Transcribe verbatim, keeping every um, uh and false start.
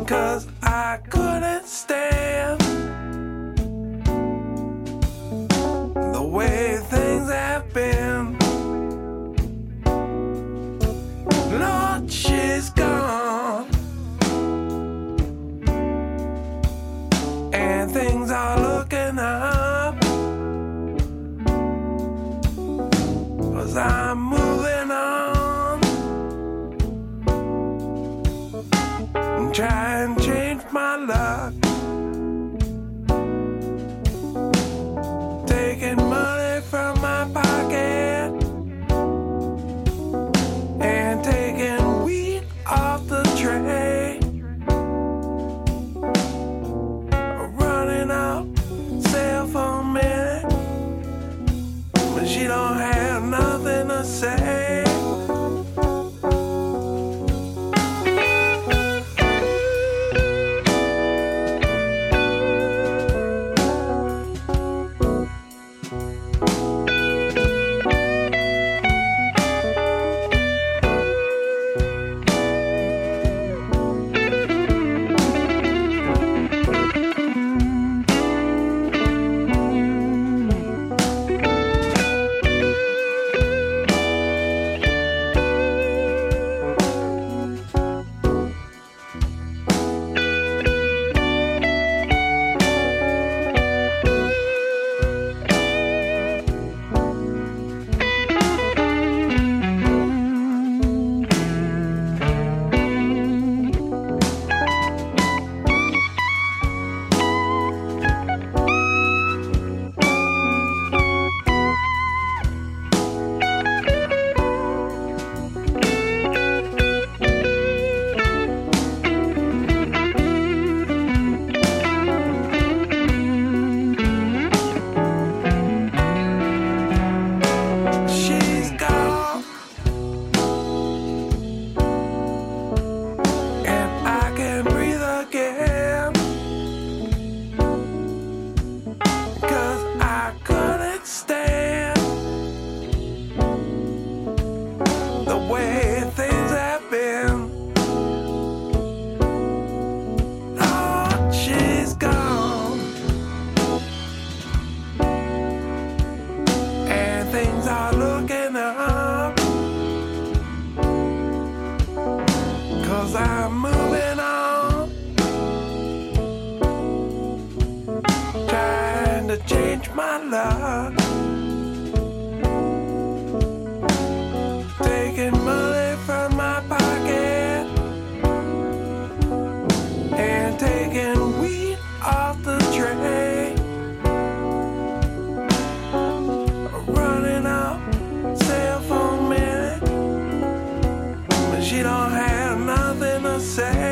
'cause I couldn't stand the way things have been. Lord, she's gone, and things are looking up, 'cause I'm moving on, and try and change my luck, taking money from my pocket and taking weed off the tray, running up sale for a minute, but she don't have nothing to say. She's gone, and I can breathe again, 'cause I couldn't stand the way things have been. Lord, she's gone, and things are looking up, 'cause I'm moving on, trying to change my luck, taking money from my pocket and taking weed off the tray, running up sale for a minute, but she don't have nothing to say.